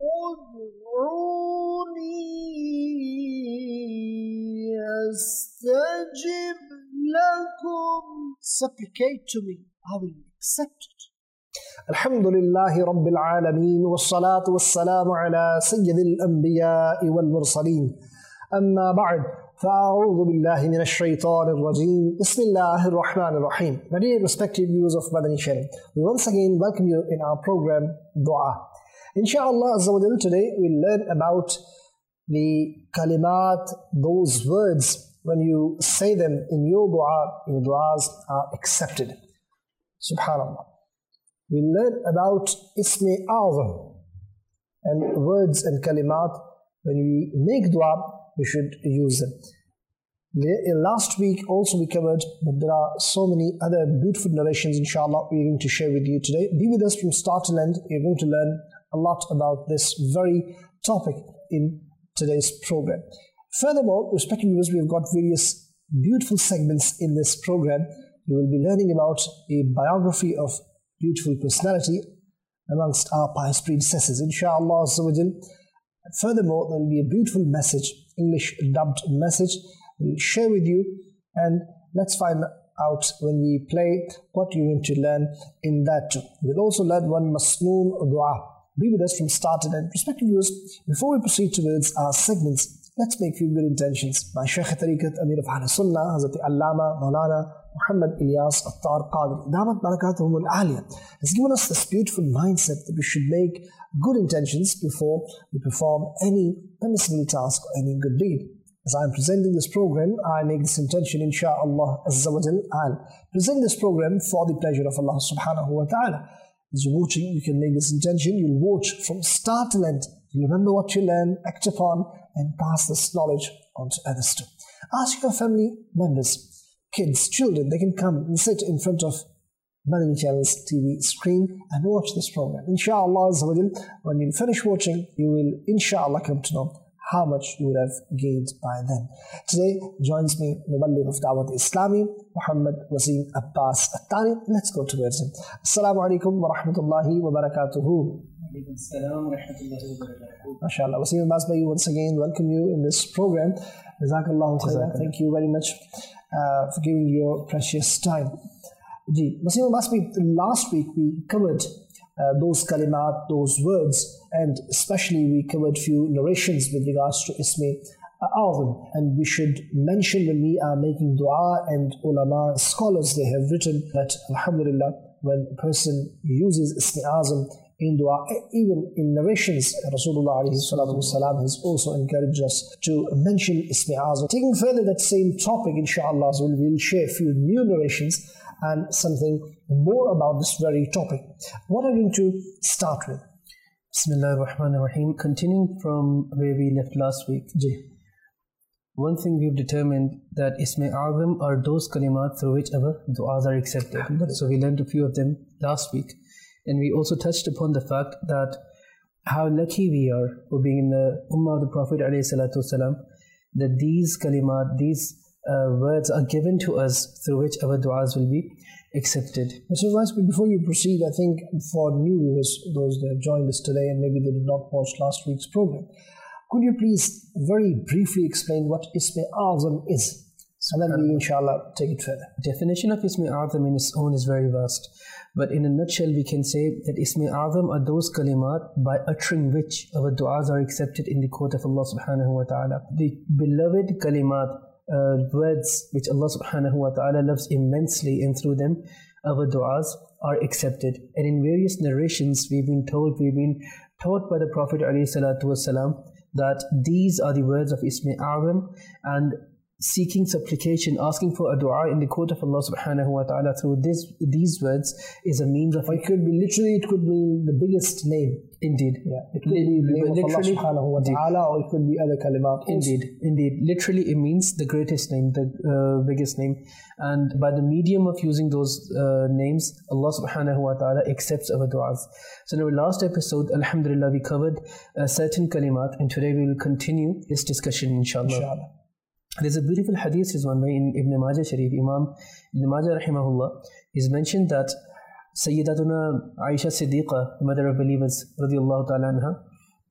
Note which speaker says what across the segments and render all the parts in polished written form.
Speaker 1: ادعوني أستجب لكم. Supplicate to me, I will accept it. الحمد لله رب العالمين والصلاة والسلام على سيد الأنبياء والمرسلين أما بعد فأعوذ بالله من الشيطان الرجيم بسم الله الرحمن الرحيم. My dear respected viewers of Madani Channel, we once again welcome you in our program Dua. Inshallah Azza wa Jal, today we'll learn about the kalimat, those words when you say them in your du'as are accepted. Subhanallah. We'll learn about Ismi A'zam and words and kalimat. When we make dua, we should use them. Last week also we covered, but there are so many other beautiful narrations inshallah we're going to share with you today. Be with us from start to end. You're going to learn a lot about this very topic in today's program. Furthermore, respected viewers, we've got various beautiful segments in this program. You will be learning about a biography of beautiful personality amongst our pious predecessors, inshallah. Furthermore, there will be a beautiful message, English dubbed message, we'll share with you, and let's find out when we play what you're going to learn in that too. We'll also learn one masnoon dua. Be with us from start to end. Respected viewers, before we proceed towards our segments, let's make few good intentions. My Shaykh Tariqat Amir of Ahl Sunnah, Hazrat Allama Maulana Muhammad Ilyas Attar Qadri, Damat Barakatuhum al-Aliyah, has given us this beautiful mindset that we should make good intentions before we perform any permissible task or any good deed. As I am presenting this program, I make this intention, insha'Allah Azza wa Jal. I'll present this program for the pleasure of Allah subhanahu wa ta'ala. As you're watching, you can make this intention. You'll watch from start to end. You'll remember what you learn, act upon, and pass this knowledge on to others too. Ask your family members, kids, children, they can come and sit in front of Madani Channel's TV screen and watch this program. Insha'Allah, when you finish watching, you will insha'Allah come to know how much you would have gained by then. Today joins me Muballigh of Dawat Islami, Muhammad Wasim Abbas Attani. Let's go towards him. Assalamu alaikum wa rahmatullahi wa barakatuhu. MashaAllah. Wasim Abbas Bhai, once again welcome you in this program. Jazakallahu khairan. Thank you very much for giving your precious time. Wasim Abbas Bhai, last week we covered those kalimat, those words, and especially we covered few narrations with regards to Ismi A'zam. And we should mention when we are making dua, and ulama, scholars, they have written that alhamdulillah, when a person uses Ismi A'zam in dua, even in narrations, Rasulullah ﷺ has also encouraged us to mention Ismi A'zam. Taking further that same topic, inshallah, we'll share a few new narrations and something more about this very topic. What are we going to start with?
Speaker 2: Bismillahir Rahmanir Rahim. Continuing from where we left last week, one thing we've determined that Ismi A'zam are those kalimat through which our du'as are accepted. So we learned a few of them last week. And we also touched upon the fact that how lucky we are for being in the Ummah of the Prophet ﷺ, that these kalimat, these words are given to us through which our du'as will be accepted.
Speaker 1: So before you proceed, I think for new viewers, those that have joined us today and maybe they did not watch last week's program, could you please very briefly explain what Ismi A'zam is? And then we inshallah take it further.
Speaker 2: Definition of Ismi A'zam in its own is very vast. But in a nutshell, we can say that Ismi A'zam are those kalimat by uttering which our du'as are accepted in the court of Allah subhanahu wa ta'ala. The beloved kalimat, words which Allah subhanahu wa ta'ala loves immensely, and through them our du'as are accepted. And in various narrations we've been taught by the Prophet ﷺ that these are the words of Ismi A'zam, and seeking supplication, asking for a dua in the court of Allah subhanahu wa ta'ala through these words is a means of...
Speaker 1: It could be literally, it could be the biggest name.
Speaker 2: Indeed.
Speaker 1: Yeah. It could be the name of Allah subhanahu wa ta'ala, or it could be other kalimat.
Speaker 2: Indeed. Literally it means the greatest name, the biggest name. And by the medium of using those names, Allah subhanahu wa ta'ala accepts our du'as. So in our last episode, alhamdulillah, we covered certain kalimat, and today we will continue this discussion inshallah. There's a beautiful hadith is one way in Ibn Majah Sharif. Imam Ibn Majah rahimahullah is mentioned that Sayyidatuna Aisha Siddiqa, the mother of believers, radiallahu ta'ala anha,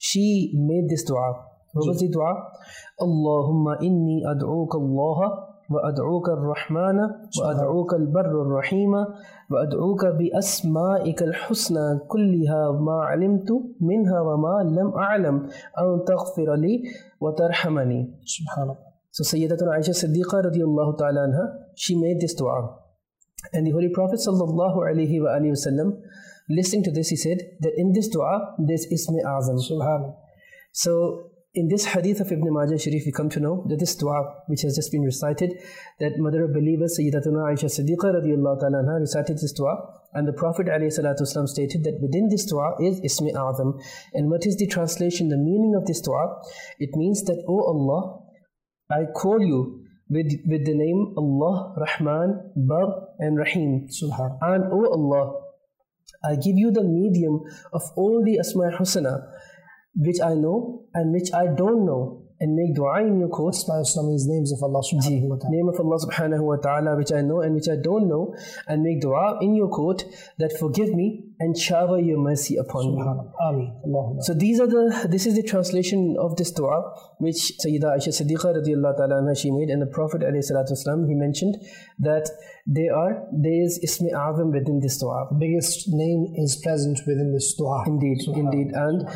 Speaker 2: she made this dua. What was the dua? Allahumma inni ad'uka Allah وأدعوك الرحمن وأدعوك البر الرحيم وأدعوك بأسمائك الحسنى كلها ما علمت منها وما لم أعلم أن تغفر لي وترحمني.
Speaker 1: Subhanallah.
Speaker 2: So Sayyidatuna Aisha Siddiqa radiyallahu ta'ala anha, she made this dua. And the Holy Prophet sallallahu alayhi wa alihi wasallam, listening to this, he said that in this dua there's Ism Azam.
Speaker 1: Subhanallah.
Speaker 2: So in this hadith of Ibn Majah Sharif, we come to know that this dua, which has just been recited, that Mother of Believers, Sayyidatuna Aisha Siddiqa radiyallahu ta'ala anha, recited this dua, and the Prophet ﷺ stated that within this dua is Ism Azam. And what is the translation, the meaning of this dua? It means that, O Allah, I call you with the name Allah, Rahman, Bar, and Rahim.
Speaker 1: Subhanallah.
Speaker 2: And, O Allah, I give you the medium of all the Asma Husna, which I know and which I don't know, and make dua in your court.
Speaker 1: Asma Husna means names of Allah subhanahu wa ta'ala.
Speaker 2: Name of Allah subhanahu wa ta'ala, which I know and which I don't know, and make dua in your court that forgive me and shower your mercy upon me.
Speaker 1: Ameen. Allahumma.
Speaker 2: So this is the translation of this dua which Sayyidah Aisha Siddiqa radiyallahu ta'ala anha, she made, and the Prophet ﷺ, he mentioned that there is Ism Azam within this dua.
Speaker 1: The biggest name is present within this dua.
Speaker 2: Indeed. And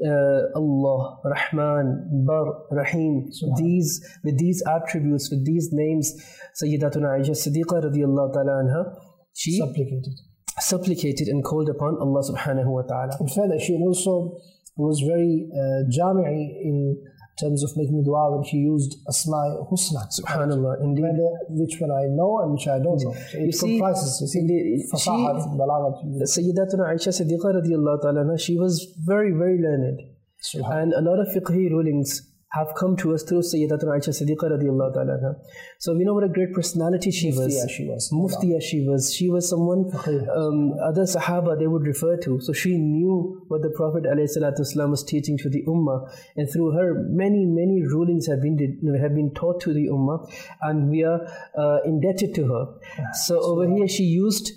Speaker 2: Allah, Rahman, Bar, Rahim, with these attributes, with these names, Sayyidatuna Aisha Siddiqa radiyallahu ta'ala anha, she supplicated and called upon Allah subhanahu wa ta'ala.
Speaker 1: In fact, she also was very jami'i in terms of making dua when she used Asma Husna.
Speaker 2: Subhanallah, indeed.
Speaker 1: Which one I know and which I don't know. So it comprises, fasahat, balaghat.
Speaker 2: Sayyidatuna Aisha Siddiqa radiyallahu ta'ala, she was very, very learned. And a lot of fiqhi rulings have come to us through Sayyidatuna Aisha Siddiqa radiyallahu ta'ala. So we know what a great personality she was. Muftiya she was. She was someone other Sahaba they would refer to. So she knew what the Prophet ﷺ was teaching to the Ummah, and through her many rulings have been taught to the Ummah, and we are indebted to her. So over here she used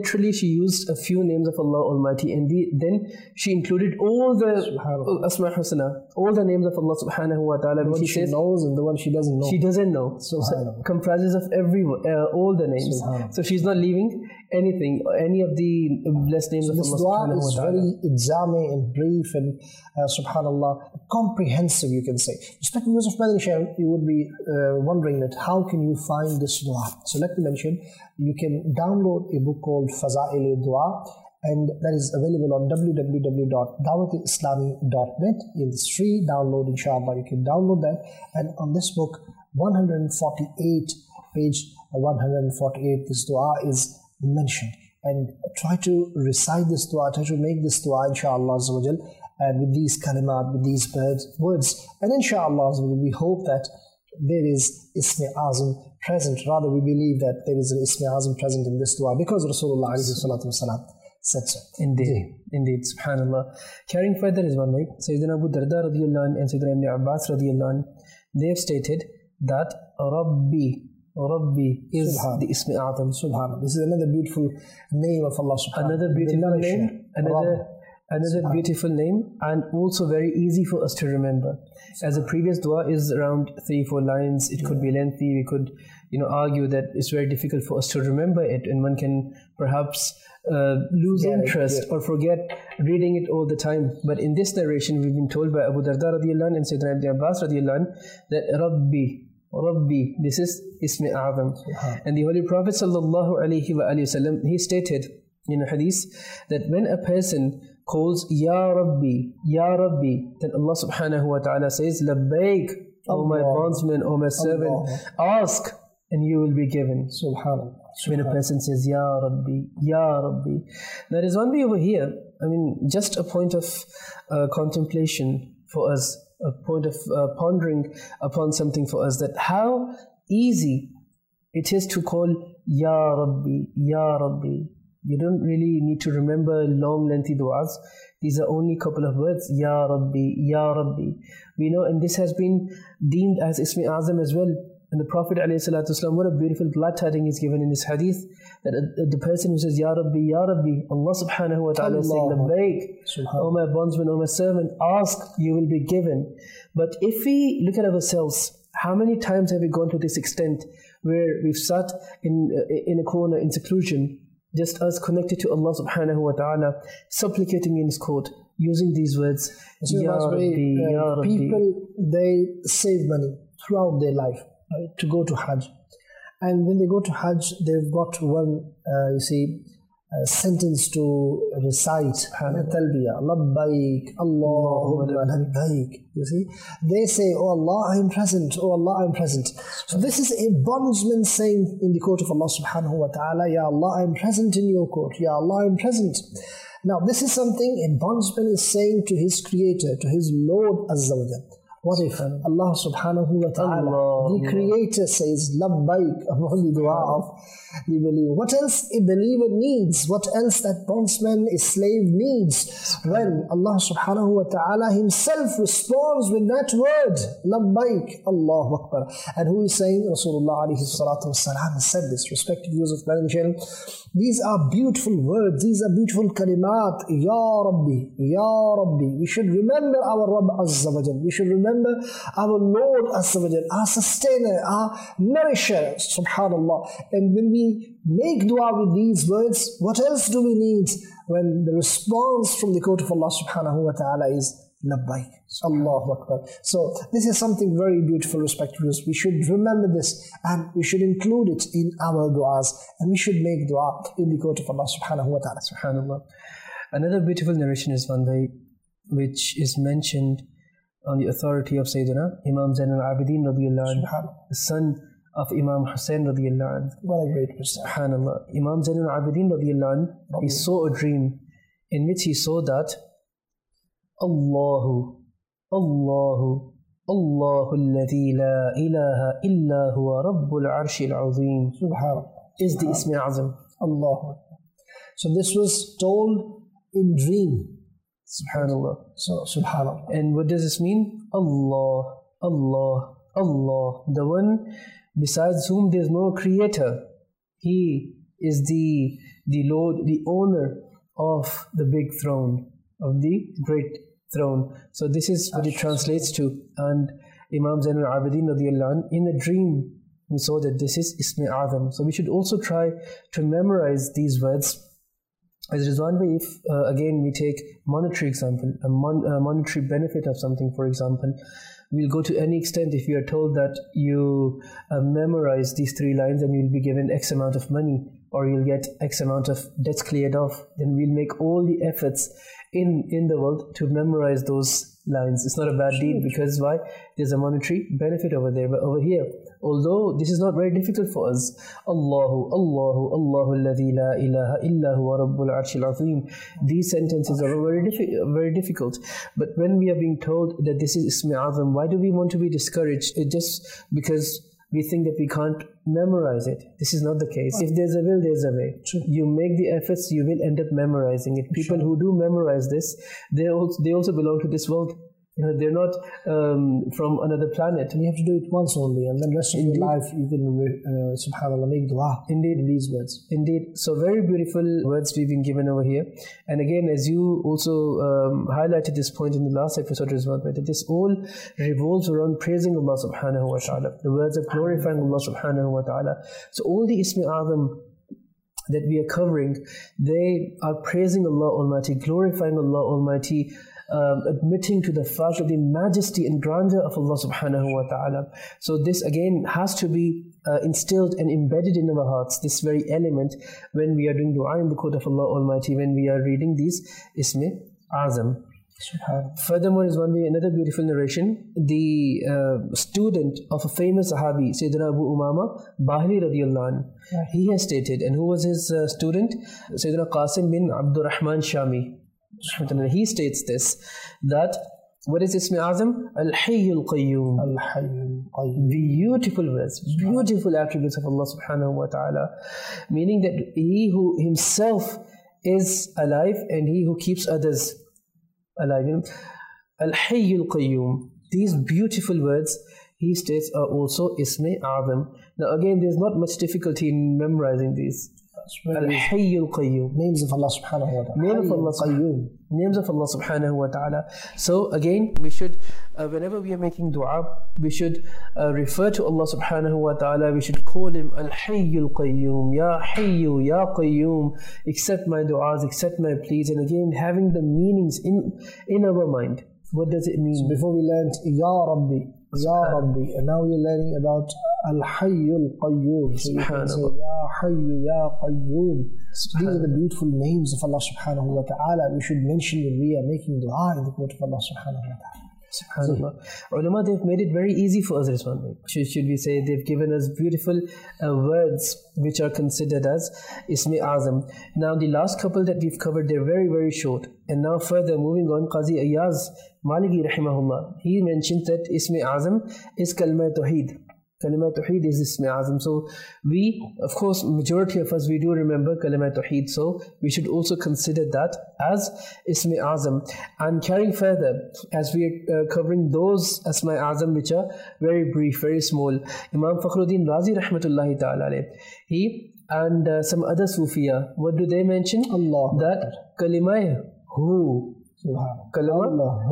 Speaker 2: a few names of Allah Almighty, and then she included all the Asma Husna, all the names of Allah subhanahu wa ta'ala,
Speaker 1: the one she knows and the one she doesn't know.
Speaker 2: She doesn't know. So comprises of all the names. So she's not leaving anything, any of the blessed names of Allah subhanahu wa ta'ala.
Speaker 1: This dua is very and brief and subhanallah, comprehensive, you can say. Respected viewers of Madani Channel, you would be wondering that how can you find this dua? So let me mention, you can download a book called Faza'il-e-Dua, and that is available on www.dawat-islami.net. It is free download, inshallah. You can download that. And on this book, 148, page 148, this dua is mentioned. And try to recite this dua, try to make this dua, inshallah, and with these kalimat, with these words. And inshallah, we hope that there is Ism Azam present. Rather, we believe that there is an Ism Azam present in this dua because Rasulullah alayhi salatu wasalam said so.
Speaker 2: Indeed, subhanallah. Carrying further is one way. Sayyidina Abu Darda radiyallahu anh and Sayyidina Ibn Abbas radiyallahu anh, they have stated that Rabbi is the Ism Azam.
Speaker 1: Subhanallah. This is another beautiful name of Allah subhanahu wa ta'ala.
Speaker 2: Another beautiful name, and also very easy for us to remember. As the previous dua is around 3-4 lines, it could be lengthy. We could argue that it's very difficult for us to remember it, and one can perhaps lose interest or forget reading it all the time. But in this narration, we've been told by Abu Darda radiyallahu anh and Sayyidina Ibn Abbas radiyallahu anh that Rabbi, this is Ism Azam. And the Holy Prophet sallallahu alayhi wa sallam, he stated in a hadith that when a person calls Ya Rabbi, then Allah subhanahu wa ta'ala says, Labbaik, O my bondsman, O my servant, ask and you will be given.
Speaker 1: Subhanallah.
Speaker 2: When a person says Ya Rabbi. There is one way over here, just a point of contemplation for us, a point of pondering upon something for us, that how easy it is to call Ya Rabbi. You don't really need to remember long, lengthy du'as. These are only a couple of words. Ya Rabbi. We know, and this has been deemed as Ism Azam as well. And the Prophet ﷺ, what a beautiful glad tidings is given in this hadith, that the person who says, Ya Rabbi, Ya Rabbi, Allah subhanahu wa ta'ala is saying, Labbaik, O my bondsman, O my servant, ask, you will be given. But if we look at ourselves, how many times have we gone to this extent where we've sat in a corner in seclusion, just us connected to Allah subhanahu wa ta'ala, supplicating in His court, using these words, Ya Rabbi, Ya Rabbi.
Speaker 1: People, they save money throughout their life, right, to go to Hajj. And when they go to Hajj, they've got one, sentence to recite, Talbiya, Labbaik, Allahumma labbaik. You see, they say, Oh Allah, I am present, Oh Allah, I am present. So this is a bondsman saying in the court of Allah subhanahu wa ta'ala, Ya Allah, I am present in your court, Ya Allah, I am present. Now this is something a bondsman is saying to his creator, to his Lord Azza wa Jal. What if Allah subhanahu wa ta'ala, the creator, says Labbaik upon the dua of the believer? What else a believer needs? What else that bondsman, a slave needs? When Allah subhanahu wa ta'ala himself responds with that word, Labbaik, Allahu Akbar. And who is saying? Rasulullah alayhi salatu wasalam has said this, respected viewers of Planet Channel. These are beautiful words, these are beautiful kalimat. Ya Rabbi, Ya Rabbi. We should remember our Rabb Azza wa Jal. We should remember our Lord Azza wa Jal, our sustainer, our nourisher, subhanallah. And when we make dua with these words, what else do we need when the response from the court of Allah subhanahu wa ta'ala is Labbaik, Allahu Akbar. So this is something very beautiful, respected viewers. We should remember this and we should include it in our du'as, and we should make dua in the court of Allah subhanahu wa ta'ala.
Speaker 2: Subhanallah. Another beautiful narration is one which is mentioned on the authority of Sayyidina Imam Zain al-Abidin radiyallahu anhu, the son of Imam Hussain radiyallahu anhu.
Speaker 1: What a great person.
Speaker 2: Subhanallah. Imam Zain al-Abidin radiyallahu anhu, he saw a dream in which he saw that Allahu, Allahu, Allahu alladhi la ilaha illa huwa rabbul arshil azim is the Ismi Azam.
Speaker 1: Allahu. So this was told in dream.
Speaker 2: Subhanallah.
Speaker 1: So, subhanallah.
Speaker 2: And what does this mean? Allah, Allah, Allah, the one besides whom there is no creator. He is the Lord, the owner of the big throne, of the great throne. So this is what it translates to. And Imam Zain al-Abidin radiyallahu anh, in a dream, we saw that this is Ismi Azam. So we should also try to memorize these words. As Rizwan Bhai, if again we take monetary example, a monetary benefit of something, for example, we'll go to any extent if you are told that you memorize these 3 lines and you'll be given X amount of money, or you'll get X amount of debts cleared off, then we'll make all the efforts in the world to memorize those lines. It's not a bad deed, because why? There's a monetary benefit over there. But over here, although this is not very difficult for us, Allahu, Allahu, Allahu alladhi la ilaha illa huwa rabbul arshil azim, these sentences are very difficult. But when we are being told that this is Ismi Azam, why do we want to be discouraged? It's just because we think that we can't memorize it. This is not the case. If there's a will, there's a way.
Speaker 1: True.
Speaker 2: You make the efforts, you will end up memorizing it. People who do memorize this, they also belong to this world. They're not from another planet.
Speaker 1: And you have to do it once only, and then the rest of your life you can, subhanAllah, make dua.
Speaker 2: Indeed,
Speaker 1: in these words.
Speaker 2: Indeed. So very beautiful words we've been given over here. And again, as you also highlighted this point in the last episode as well, that this all revolves around praising Allah subhanahu wa ta'ala. The words of glorifying Allah subhanahu wa ta'ala. So all the Ismi Azam that we are covering, they are praising Allah Almighty, glorifying Allah Almighty, admitting to the fact of the majesty and grandeur of Allah subhanahu wa ta'ala. So this again has to be instilled and embedded in our hearts, this very element, when we are doing dua in the court of Allah Almighty, when we are reading these Ismi Azam. Furthermore, is another beautiful narration. The student of a famous Sahabi, Sayyidina Abu Umama Bahili radiyallahu anh, he has stated, and who was his student? Sayyidina Qasim bin Abdurrahman Shami. He states this, that what is Ismi Azam? Al-Hayyul Qayyum.
Speaker 1: Al-Hayyul Qayyum.
Speaker 2: Beautiful words, beautiful attributes of Allah subhanahu wa ta'ala, meaning that He who Himself is alive and He who keeps others alive. Al-Hayyul Qayyum. These beautiful words, he states are also Isme Azam. Now again, there's not much difficulty in memorizing these. Al-Hayyul Qayyum.
Speaker 1: Names of Allah subhanahu wa ta'ala.
Speaker 2: Names of Allah subhanahu wa ta'ala. So again, we should, whenever we are making dua, we should refer to Allah subhanahu wa ta'ala. We should call him Al-Hayyul Qayyum. Ya Hayyu, Ya Qayyum. Accept my du'as, accept my pleas. And again, having the meanings in our mind. What does it mean?
Speaker 1: So before we learned Ya Rabbi, Ya Rabbi, and now we're learning about Al-Hayyul Qayyum. So you can say Ya Hayyu, Ya Qayyum. These are the beautiful names of Allah subhanahu wa ta'ala. We should mention when we are making dua in the court of Allah subhanahu wa ta'ala.
Speaker 2: SubhanAllah. Ulama, they've made it very easy for us, Rizwan. Should we say they've given us beautiful words which are considered as Isme Azam. Now the last couple that we've covered, they're very, very short. And now further moving on, Qazi Ayaz Maliki rahimahullah, he mentioned that Isme Azam is Kalma Tawheed. Kalima Tawheed is Isme Azam. So we, of course, majority of us, we do remember Kalima Tawheed. So we should also consider that as Isme Azam. And carrying further, as we are covering those Asma Azam which are very brief, very small, Imam Fakhruddin Razi rahmatullahi ta'ala alayh, he and some other Sufiya, what do they mention?
Speaker 1: Allah.
Speaker 2: That Kalima Hu. Kalima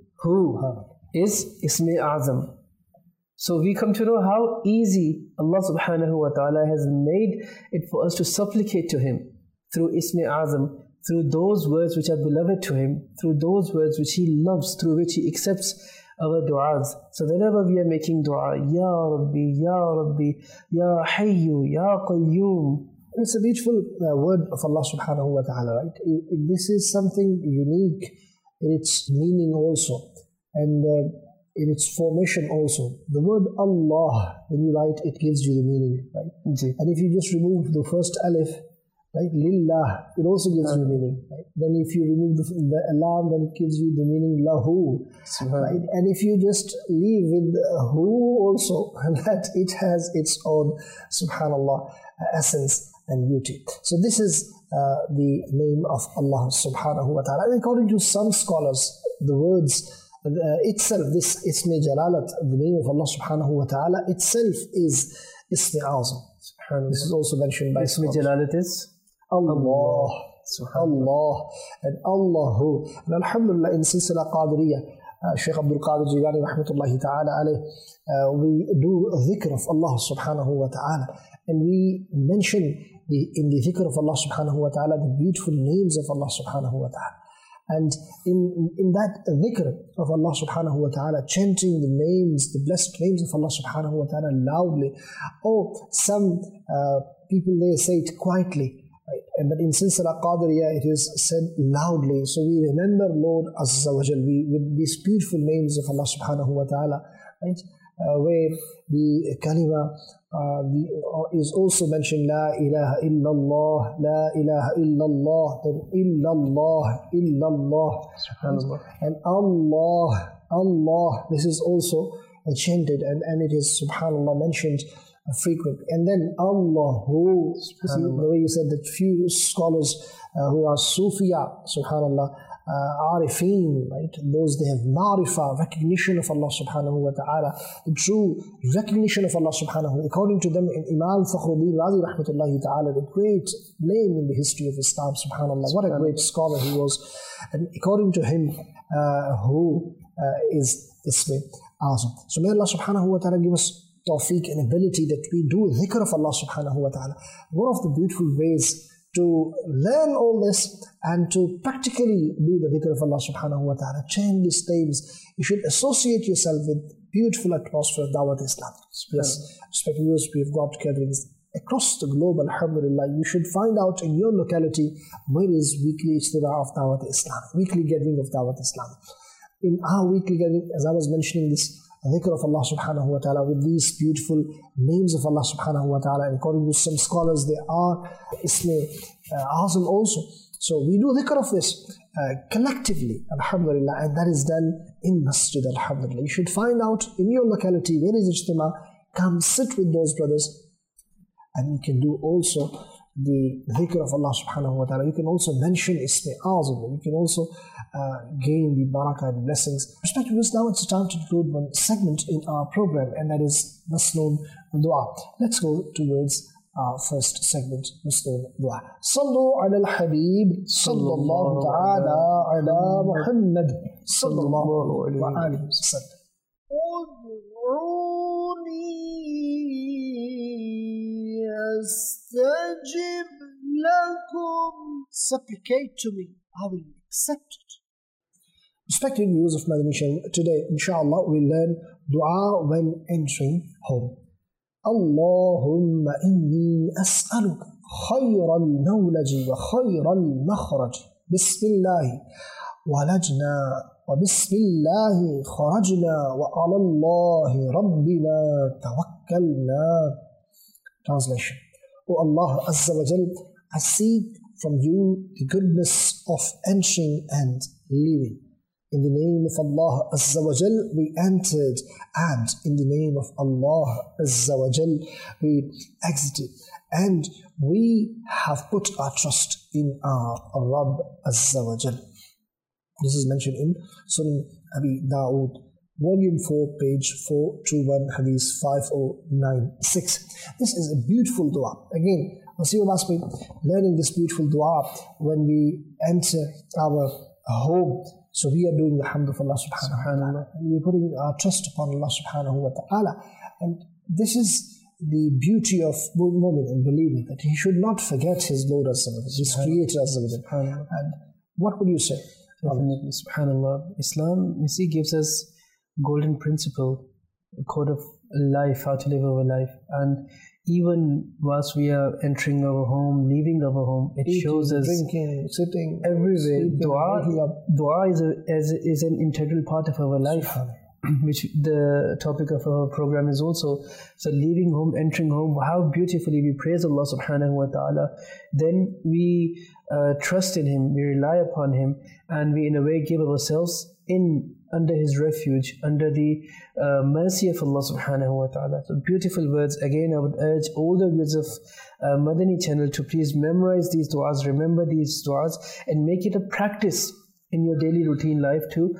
Speaker 2: Hu is Isme Azam. So we come to know how easy Allah subhanahu wa ta'ala has made it for us to supplicate to Him through Isme Azam, through those words which are beloved to Him, through those words which He loves, through which He accepts our du'as. So whenever we are making du'a, Ya Rabbi, Ya Rabbi, Ya Hayyu, Ya Qayyum.
Speaker 1: It's a beautiful word of Allah subhanahu wa ta'ala, right? This is something unique in its meaning also. And in its formation also. The word Allah, when you write, it gives you the meaning, right? And if you just remove the first alif, right, Lillah, it also gives you meaning, right? Then if you remove the alam, then it gives you the meaning Lahu, right? And if you just leave with Hu also, that it has its own, subhanallah, essence and beauty. So this is the name of Allah subhanahu wa ta'ala. According to some scholars, the words itself, this Isme Jalalat, the name of Allah subhanahu wa ta'ala itself is Isme Azam. This is also mentioned by
Speaker 2: Isme Jalalat is
Speaker 1: Allah. Allah and Allahu. And alhamdulillah, in Silsila Qadiriyah, Shaykh Abdul Qadir Jilani rahmatullahi ta'ala alayh, we do dhikr of Allah subhanahu wa ta'ala, and we mention in the dhikr of Allah subhanahu wa ta'ala the beautiful names of Allah subhanahu wa ta'ala. And in that dhikr of Allah subhanahu wa ta'ala, chanting the names, the blessed names of Allah subhanahu wa ta'ala loudly, or some people, they say it quietly, right? But in Silsila Qadiriyah, it is said loudly. So we remember Lord Azza wa Jal with these beautiful names of Allah subhanahu wa ta'ala, right? Where the kalima is also mentioned, La ilaha illallah, La ilaha illallah, then illallah, illallah, and Allah, this is also chanted, and it is subhanallah mentioned frequently. And then Allahu, the way you said that few scholars who are Sufiya, subhanallah, Arifin, right? Those, they have ma'rifah, recognition of Allah subhanahu wa ta'ala, the true recognition of Allah subhanahu wa ta'ala. According to them, Imam Fakhruddin Razi rahmatullahi ta'ala, the great name in the history of Islam, subhanallah, what a great scholar he was. And according to him, who is Isme Azam. So may Allah subhanahu wa ta'ala give us tawfiq and ability that we do dhikr of Allah subhanahu wa ta'ala. One of the beautiful ways to learn all this and to practically do the dhikr of Allah subhanahu wa ta'ala, change these names, you should associate yourself with beautiful atmosphere of Dawat Islam. Yes, respected viewers, we have got gatherings across the globe, alhamdulillah. You should find out in your locality where is weekly ijtima of Dawat Islam, weekly gathering of Dawat Islam. In our weekly gathering, as I was mentioning, this dhikr of Allah subhanahu wa ta'ala with these beautiful names of Allah subhanahu wa ta'ala, and according to some scholars, they are Isme Azam also. So we do dhikr of this collectively, alhamdulillah, and that is done in masjid, alhamdulillah. You should find out in your locality where is ijtima, come sit with those brothers, and you can do also the dhikr of Allah subhanahu wa ta'ala. You can also mention Ismi Azam, and you can also gain the barakah and blessings. Respected viewers, now it's time to include one segment in our program, and that is Masnoon Dua. Let's go towards our first segment, Masnoon Dua. Sallu ala al-Habib, sallallahu ta'ala ala Muhammad, sallallahu alayhi wa sallam. Astajib lakum. Supplicate to me, I will accept it. Respected viewers of Madani Channel, today, inshallah, we learn dua when entering home. Allahumma inni as'aluka khayra al-mawlaji wa khayra al-makhraj. Bismillahi walajna wa bismillahi kharajna wa ala Allahi rabbina tawakkalna. Translation. O Allah Azza wa Jal, I seek from you the goodness of entering and leaving. In the name of Allah Azza wa Jal, we entered, and in the name of Allah Azza wa Jal, we exited. And we have put our trust in our Rabb Azza wa Jal. This is mentioned in Sunan Abi Dawood, Volume 4, page 421, Hadith 5096. This is a beautiful dua. Again, Masih must be learning this beautiful dua when we enter our home. So we are doing the hamd of Allah subhanahu wa ta'ala. We're putting our trust upon Allah subhanahu wa ta'ala. And this is the beauty of mu'min and believer, that he should not forget his Lord Azza wa Jalla, his Creator Azza wa Jalla. And what would you say?
Speaker 2: Definitely, subhanAllah. Islam, you see, gives us golden principle, a code of life, how to live our life. And even whilst we are entering our home, leaving our home, it eating, shows us
Speaker 1: drinking, sitting,
Speaker 2: everywhere. Dua is an integral part of our life, which the topic of our program is also. So leaving home, entering home, how beautifully we praise Allah subhanahu wa ta'ala. Then we trust in Him, we rely upon Him, and we in a way give ourselves in under His refuge, under the mercy of Allah subhanahu wa ta'ala. So beautiful words. Again, I would urge all the viewers of Madani channel to please memorize these du'as, remember these du'as, and make it a practice in your daily routine life to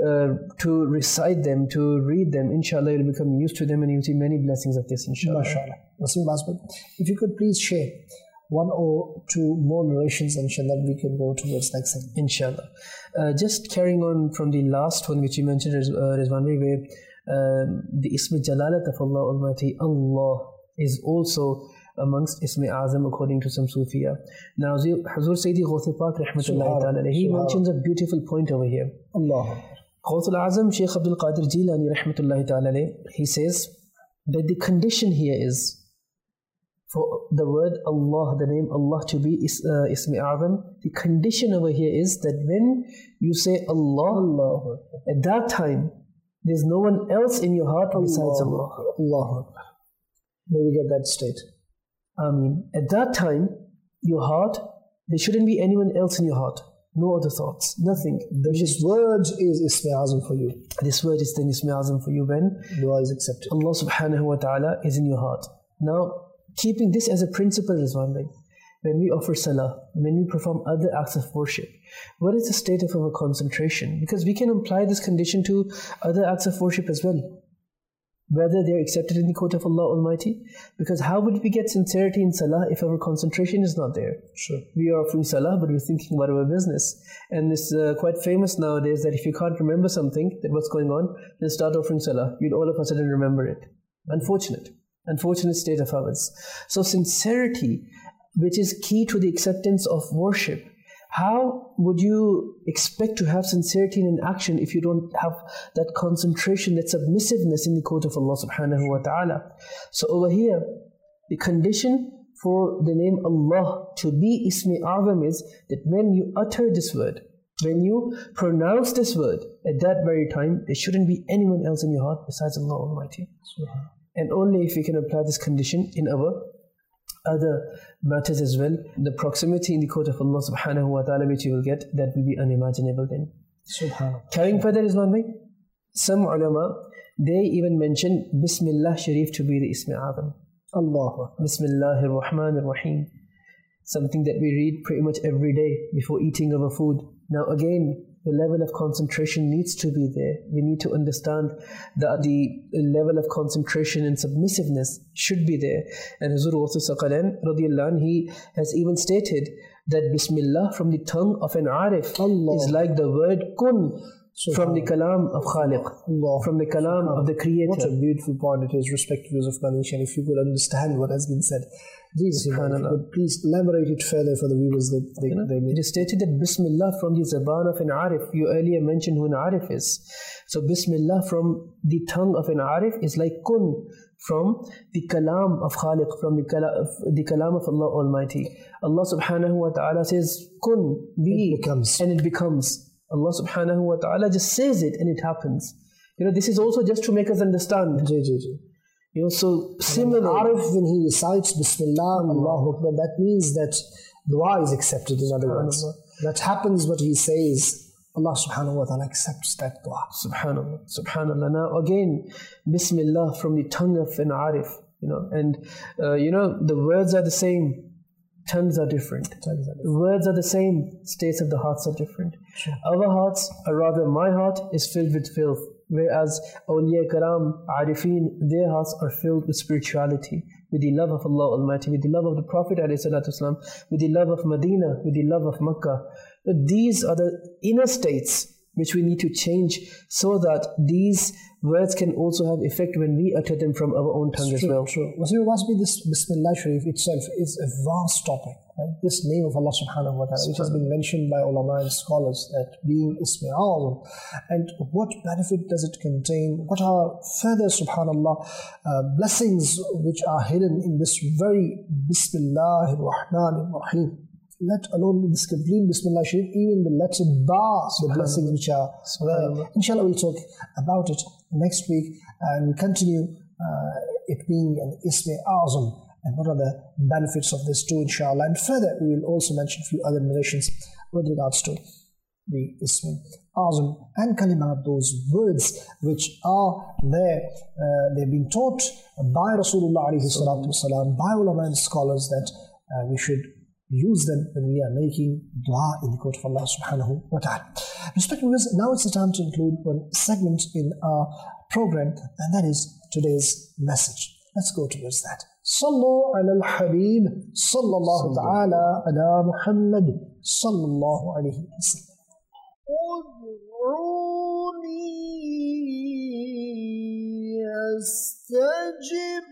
Speaker 2: recite them, to read them. Inshallah, you'll become used to them and you'll see many blessings of this, inshallah.
Speaker 1: MashaAllah. Wasim Basbad, if you could please share one or two more narrations, inshallah, we can go towards next segment.
Speaker 2: Inshallah. Just carrying on from the last one which you mentioned, Rizwanvi, where the Ismi Jalalat of Allah Almighty, Allah, is also amongst Ismi Azam according to some Sufiya. Now, Hazur Sayyidi Ghawth Pak rahmatullahi ta'ala, he mentions a beautiful point over here.
Speaker 1: Allah.
Speaker 2: Ghawth al-Azam, Shaykh Abdul Qadir Jilani rahmatullahi ta'ala, he says that the condition here is for the word Allah, the name Allah to be Ismi Azam, the condition over here is that when you say Allah, at that time, there's no one else in your heart besides Allah.
Speaker 1: Allah. May we get that state.
Speaker 2: At that time, your heart, there shouldn't be anyone else in your heart. No other thoughts, nothing.
Speaker 1: This word is Ismi Azam for you.
Speaker 2: This word is then Ismi Azam for you when
Speaker 1: dua is accepted.
Speaker 2: Allah subhanahu wa ta'ala is in your heart. Now, keeping this as a principle is one way. When we offer salah, when we perform other acts of worship, what is the state of our concentration? Because we can apply this condition to other acts of worship as well, whether they are accepted in the court of Allah Almighty. Because how would we get sincerity in salah if our concentration is not there?
Speaker 1: Sure.
Speaker 2: We are offering salah, but we're thinking about our business. And it's quite famous nowadays that if you can't remember something, that what's going on, then start offering salah. You'll all of a sudden remember it. Unfortunate state of ours. So sincerity, which is key to the acceptance of worship, how would you expect to have sincerity in an action if you don't have that concentration, that submissiveness in the court of Allah subhanahu wa ta'ala? So over here, the condition for the name Allah to be Ismi Azam is that when you utter this word, when you pronounce this word, at that very time, there shouldn't be anyone else in your heart besides Allah Almighty. And only if we can apply this condition in our other matters as well, the proximity in the court of Allah subhanahu wa ta'ala which you will get, that will be unimaginable then. Carrying further is one way. Some ulama, they even mention Bismillah Sharif to be the Ismi Azam.
Speaker 1: Allah.
Speaker 2: Bismillahir Rahmanir Rahim. something that we read pretty much every day before eating our food. Now again, the level of concentration needs to be there. We need to understand that the level of concentration and submissiveness should be there. And Hazur Ghaus Saqalain radiallahu anhu, he has even stated that Bismillah from the tongue of an arif is like the word kun from the kalam of Khaliq, from the kalam of the Creator.
Speaker 1: What a beautiful point it is, respected viewers of Manish, and if you could understand what has been said. Please elaborate it further for the viewers.
Speaker 2: It is stated that Bismillah from the zaban of an arif. You earlier mentioned who an arif is. So Bismillah from the tongue of an arif is like kun from the kalam of Khaliq, from the kalam of Allah Almighty. Allah subhanahu wa ta'ala says kun, be, and it becomes. Allah subhanahu wa ta'ala just says it and it happens. This is also just to make us understand. So similar.
Speaker 1: Arif, when he recites Bismillah, Allahu Akbar, that means that dua is accepted, in other words. That happens what he says. Allah subhanahu wa ta'ala accepts that dua.
Speaker 2: Subhanallah. Subhanallah. Now again, Bismillah from the tongue of an arif. The words are the same. Tongues are different. Words are the same. States of the hearts are different.
Speaker 1: Sure.
Speaker 2: Our hearts, or rather my heart, is filled with filth. Whereas awliya karam, arifin, their hearts are filled with spirituality, with the love of Allah Almighty, with the love of the Prophet ﷺ, with the love of Medina, with the love of Makkah. But these are the inner states which we need to change so that these words can also have effect when we utter them from our own tongue as well.
Speaker 1: True. This Bismillah Sharif itself is a vast topic. Right? This name of Allah subhanahu wa ta'ala, which has been mentioned by ulama and scholars, that being Ismi Azam, and what benefit does it contain? What are further, subhanallah, blessings which are hidden in this very Bismillah ar-Rahman ar-Rahim? Let alone this complete Bismillah Sharif, even the letter Ba, the blessings which are there. Inshallah, we'll talk about it next week and we'll continue it being an Ismi Azam and what are the benefits of this too, inshallah. And further, we will also mention a few other narrations with regards to the Ismi Azam and Kalimat, those words which are there. They've been taught by Rasulullah alayhi salatu wasalam, by ulama and scholars, that we should use them when we are making dua in the court of Allah subhanahu wa ta'ala. Respected viewers, now it's the time to include one segment in our program, and that is today's message. Let's go towards that. Sallu ala al-Habib, sallallahu ta'ala ala Muhammad, sallallahu alayhi wa sallam. Ud'uni astajib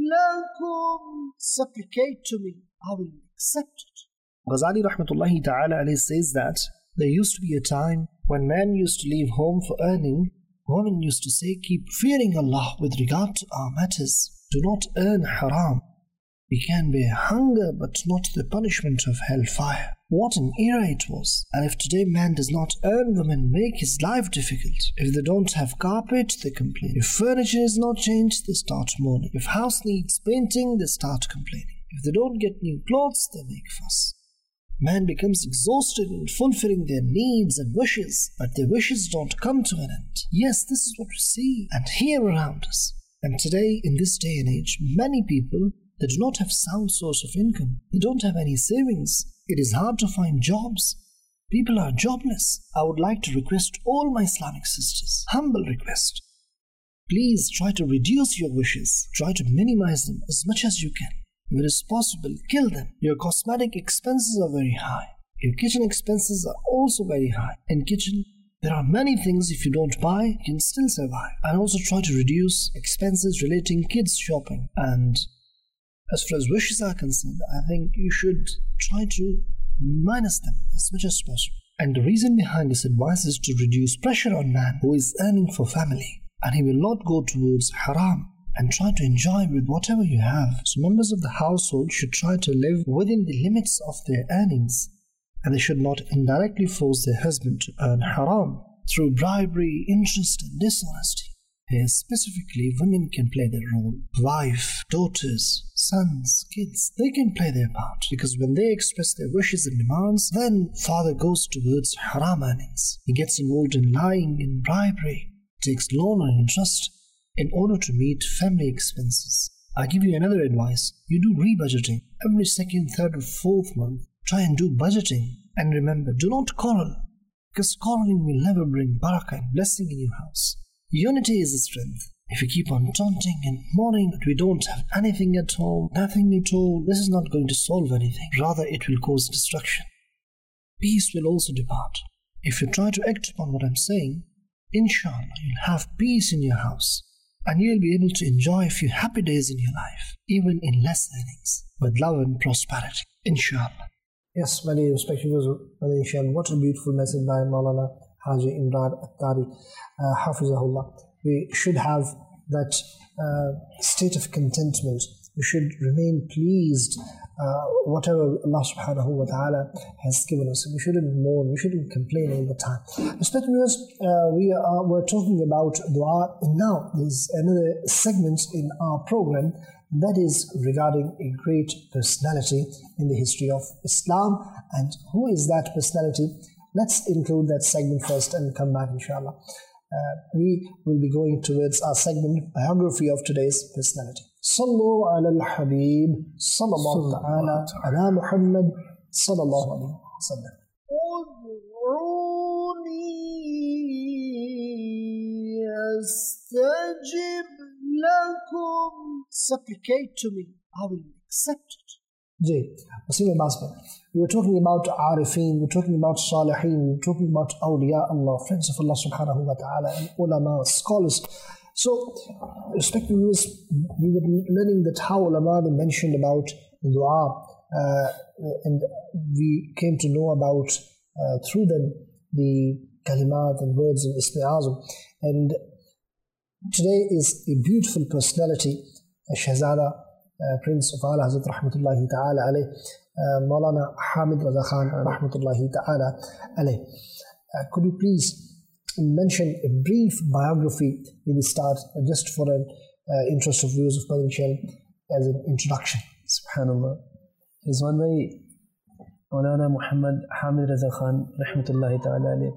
Speaker 1: lakum. Supplicate to me, I will accept it. Ghazali rahmatullahi ta'ala alayhi says that there used to be a time when man used to leave home for earning. Women used to say, keep fearing Allah with regard to our matters. Do not earn haram. We can bear hunger, but not the punishment of hellfire. What an era it was. And if today man does not earn, women make his life difficult. If they don't have carpet, they complain. If furniture is not changed, they start mourning. If house needs painting, they start complaining. If they don't get new clothes, they make fuss. Man becomes exhausted in fulfilling their needs and wishes, but their wishes don't come to an end. Yes, this is what we see and hear around us. And today, in this day and age, many people, they do not have sound source of income. They don't have any savings. It is hard to find jobs. People are jobless. I would like to request all my Islamic sisters, humble request. Please try to reduce your wishes. Try to minimize them as much as you can. If it is possible, kill them. Your cosmetic expenses are very high. Your kitchen expenses are also very high. In kitchen, there are many things if you don't buy, you can still survive. And also try to reduce expenses relating kids shopping. And as far as wishes are concerned, I think you should try to minus them as much as possible. And the reason behind this advice is to reduce pressure on man who is earning for family. And he will not go towards haram. And try to enjoy with whatever you have. So members of the household should try to live within the limits of their earnings, and they should not indirectly force their husband to earn haram through bribery, interest and dishonesty. Here specifically, women can play their role. Wife, daughters, sons, kids, they can play their part, because when they express their wishes and demands, then father goes towards haram earnings. He gets involved in lying, in bribery, takes loan or interest, in order to meet family expenses. I give you another advice. You do rebudgeting. Every second, third, or fourth month, try and do budgeting. And remember, do not quarrel, because quarreling will never bring barakah and blessing in your house. Unity is the strength. If you keep on taunting and mourning that we don't have anything at home, nothing at all, this is not going to solve anything. Rather, it will cause destruction. Peace will also depart. If you try to act upon what I'm saying, inshallah, you'll have peace in your house. And you'll be able to enjoy a few happy days in your life, even in less earnings, with love and prosperity. Inshallah. Yes, many respected viewers, what a beautiful message by Maulana Haji Imran Attari, Hafizahullah. We should have that state of contentment. We should remain pleased whatever Allah subhanahu wa ta'ala has given us. We shouldn't mourn, we shouldn't complain all the time. Respected viewers, we're talking about dua, and now there's another segment in our program that is regarding a great personality in the history of Islam. And who is that personality? Let's include that segment first and come back inshallah. We will be going towards our segment, biography of today's personality. Sallu ala al-Habib, sallallahu ta'ala ala Muhammad, sallallahu alayhi wa sallam. Ud'uni astajib lakum. Supplicate to me, I will accept it. Jay, we were talking about Arifin, we were talking about Salihin, we were talking about Awliya Allah, friends of Allah subhanahu wa ta'ala, and ulama, scholars. So, respected viewers, we were learning that how ulama they mentioned about dua, and we came to know about through them the kalimat and words in Ismi Azam. And today is a beautiful personality, Shahzada, Prince of Ala Hazrat Rahmatullahi Ta'ala alayh, Maulana Hamid Raza Khan Rahmatullahi Ta'ala alayh. Could you please mention a brief biography in the start, just for an interest of viewers of Madani Channel, as an introduction?
Speaker 2: Subhanallah. There's one way Maulana Muhammad Hamid Raza Khan Rahmatullahi Ta'ala alayh,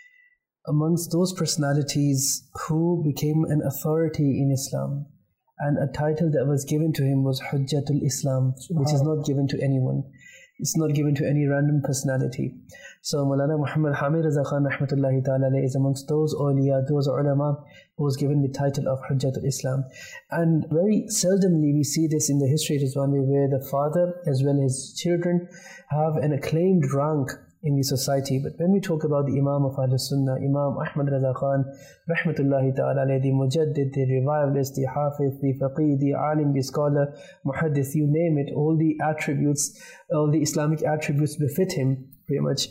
Speaker 2: amongst those personalities who became an authority in Islam. And a title that was given to him was Hujjatul Islam, which is not given to anyone. It's not given to any random personality. So Maulana Muhammad Hamid Raza Khan Rahmatullahi Ta'ala is amongst those awliya, those ulama who was given the title of Hujjatul Islam. And very seldomly we see this in the history of Islam, where the father as well as children have an acclaimed rank in the society. But when we talk about the Imam of Ahlus Sunnah, Imam Ahmad Raza Khan Rahmatullahi Ta'ala, the Mujaddid, the Revivalist, the Hafiz, the Faqih, the Alim, the Scholar, Muhaddith, you name it, all the attributes, all the Islamic attributes befit him pretty much.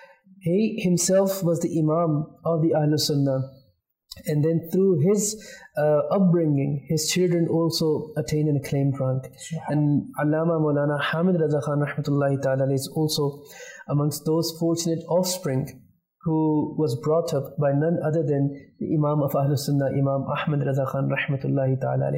Speaker 2: He himself was the Imam of the Ahlus Sunnah. And then through his upbringing, his children also attained an acclaimed rank. And Allama Maulana Hamid Raza Khan Rahmatullahi Ta'ala is also amongst those fortunate offspring who was brought up by none other than the Imam of Ahlus Sunnah, Imam Ahmad Raza Khan Rahmatullahi Ta'ala.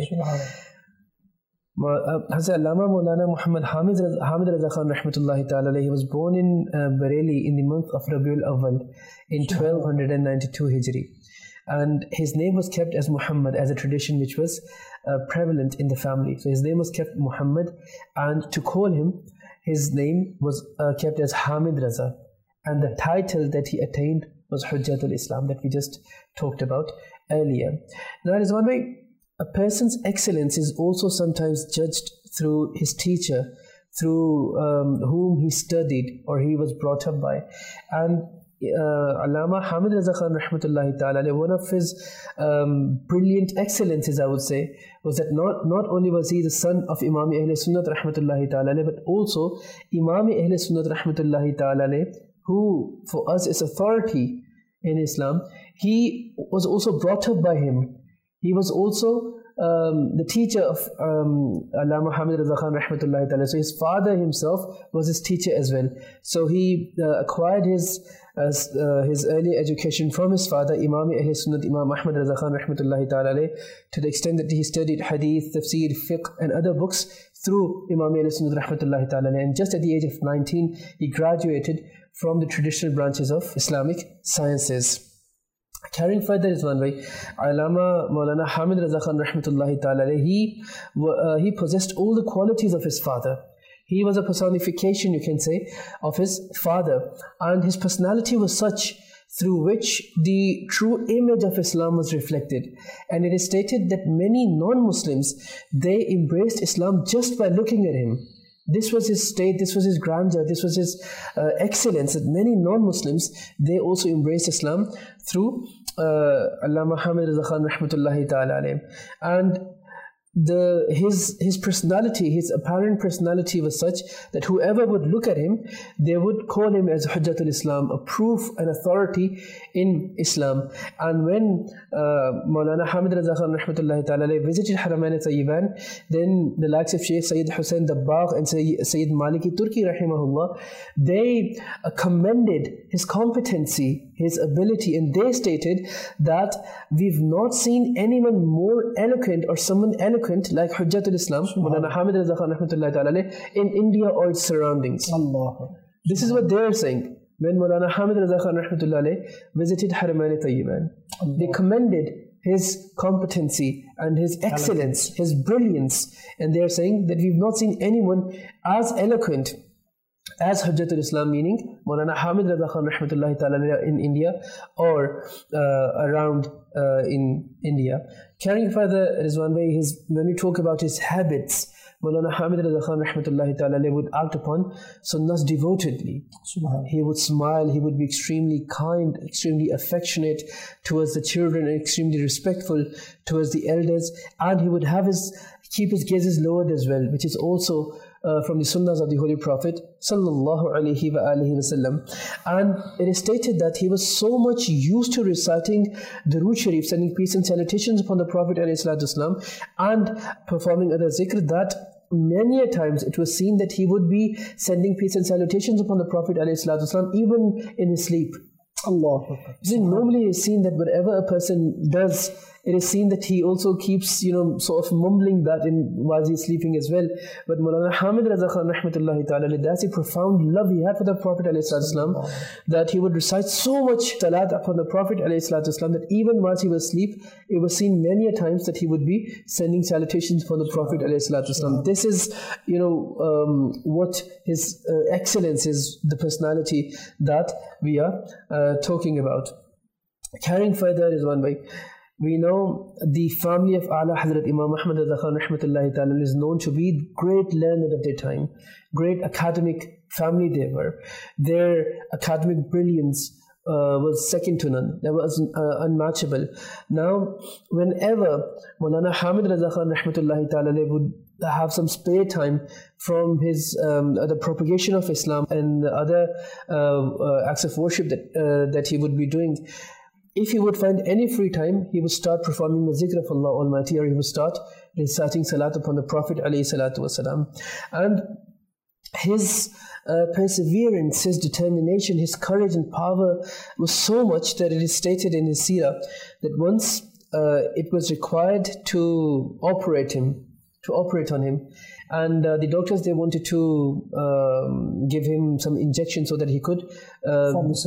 Speaker 2: Hazrat Allama Maulana Muhammad Hamid Raza Khan Rahmatullahi Ta'ala, he was born in Bareilly in the month of Rabiul Awwal in 1292 Hijri. And his name was kept as Muhammad, as a tradition which was prevalent in the family. So his name was kept Muhammad, and to call him, his name was kept as Hamid Raza. And the title that he attained was Hujjatul Islam, that we just talked about earlier. Now, that is one way. A person's excellence is also sometimes judged through his teacher, through whom he studied or he was brought up by. And Allama Hamid Raza Khan Rahmatullahi Ta'ala, one of his brilliant excellences, I would say, was that not only was he the son of Imam Ahl Sunnat Rahmatullahi Ta'ala, but also Imam Ahl Sunnat Rahmatullahi Ta'ala, who for us is authority in Islam. He was also brought up by him. He was also the teacher of Allama Hamid Raza Khan Rahmatullahi Ta'ala. So his father himself was his teacher as well. So he acquired his early education from his father, Imam Ahl Sunnat, Imam Ahmad Raza Khan Rahmatullahi Ta'ala, to the extent that he studied Hadith, Tafsir, Fiqh and other books through Imam Ahl Sunnat Rahmatullahi Ta'ala. And just at the age of 19, he graduated from the traditional branches of Islamic sciences. Carrying further is one way, Allama Maulana Hamid Raza Khan rahmatullahi ta'ala, he possessed all the qualities of his father. He was a personification, you can say, of his father, and his personality was such through which the true image of Islam was reflected. And it is stated that many non-Muslims, they embraced Islam just by looking at him. This was his state, this was his grandeur, this was his excellence. That many non-Muslims, they also embraced Islam through Allama Hamid Raza Khan rahmatullahi ta'ala alayhi. And his personality, his apparent personality was such that whoever would look at him, they would call him as Hujjatul Islam, a proof and authority in Islam. And when Maulana Hamid Raza Khan rahmatullahi ta'ala visited Haramain Tayyiban, then the likes of Shaykh Sayyid Hussain Dabbagh and Sayyid Maliki Turki rahimahullah, they commended his competency, his ability, and they stated that we've not seen anyone more eloquent or someone eloquent like Hujjatul Islam, Maulana Hamid Raza Khan rahmatullahi ta'ala, in India or its surroundings.
Speaker 1: Allah.
Speaker 2: This is what they are saying. When Maulana Hamid Raza Khan rahmatullahi visited Haramain Tayyiban, they commended his competency and his excellence, his brilliance, and they are saying that we've not seen anyone as eloquent as Hujjatul Islam, meaning Maulana Hamid Raza Khan rahmatullahi ta'ala in India or around in India. Carrying further, is one way, when we talk about his habits, Maulana Hamid Raza Khan rahmatullahi ta'ala would act upon sunnahs devotedly. He would smile, he would be extremely kind, extremely affectionate towards the children, and extremely respectful towards the elders, and he would keep his gazes lowered as well, which is also from the sunnahs of the Holy Prophet sallallahu alaihi wasallam. And it is stated that he was so much used to reciting Durood Sharif, sending peace and salutations upon the Prophet alayhi salatu wasalam, and performing other zikr, that many a times it was seen that he would be sending peace and salutations upon the Prophet alayhi salatu wasalam even in his sleep.
Speaker 1: Allah.
Speaker 2: See, normally it's seen that whatever a person does, it is seen that he also keeps, sort of mumbling that while he's sleeping as well. But Maulana Hamid Raza Khan rahmatullahi ta'ala, that's a profound love he had for the Prophet ﷺ, that he would recite so much salat upon the Prophet ﷺ that even while he was asleep, it was seen many a times that he would be sending salutations for the Prophet ﷺ. This is, what his excellence is, the personality that we are talking about. Carrying further is one way. We know the family of A'la Hazrat Imam Ahmad Raza Khan rahmatullahi ta'ala is known to be great learned of their time, great academic family they were. Their academic brilliance was second to none. That was unmatchable. Now, whenever Maulana Hamid Raza Khan rahmatullahi ta'ala would have some spare time from his the propagation of Islam and the other acts of worship that he would be doing, if he would find any free time, he would start performing the zikr of Allah Almighty, or he would start reciting salat upon the Prophet alayhi salatu wasalam. And his perseverance, his determination, his courage and power was so much that it is stated in his seerah that once it was required to operate on him, and the doctors, they wanted to give him some injection so that he could
Speaker 1: perform the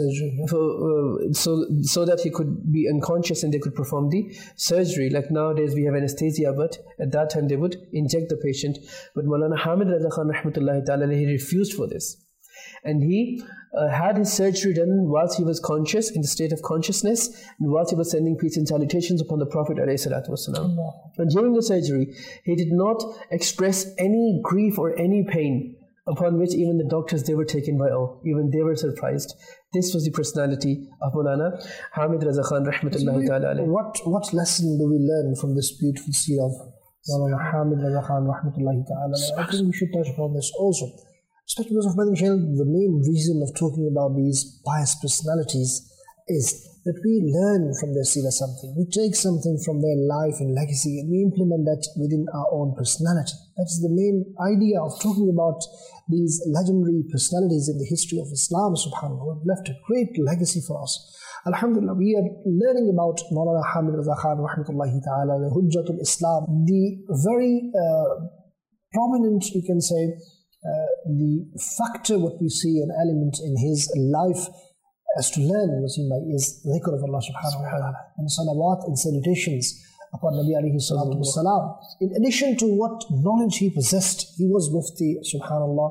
Speaker 1: surgery.
Speaker 2: So that he could be unconscious and they could perform the surgery. Like nowadays we have anesthesia, but at that time they would inject the patient. But Maulana Hamid Raza Khan rahmatullahi ta'ala, he refused for this. And he had his surgery done whilst he was conscious, in the state of consciousness, and whilst he was sending peace and salutations upon the Prophet ﷺ. And during the surgery, he did not express any grief or any pain, upon which even the doctors, they were taken by awe. Even they were surprised. This was the personality of Maulana Hamid Raza Khan rahmatullahi ta'ala.
Speaker 1: What lesson do we learn from this beautiful seerah of Maulana Hamid Raza Khan rahmatullahi ta'ala? I think we should touch upon this also. Especially because of the main reason of talking about these pious personalities is that we learn from their seerah something. We take something from their life and legacy and we implement that within our own personality. That's the main idea of talking about these legendary personalities in the history of Islam, subhanAllah, who have left a great legacy for us. Alhamdulillah, we are learning about Maulana Hamid Raza Khan rahmatullahi ta'ala, the Hujjatul Islam, the very prominent, you can say, the factor, what we see, an element in his life as to learn, is dhikr of Allah subhanahu wa ta'ala, and salawat and salutations upon Nabi alayhi salatu wasalam. In addition to what knowledge he possessed, he was mufti, subhanallah.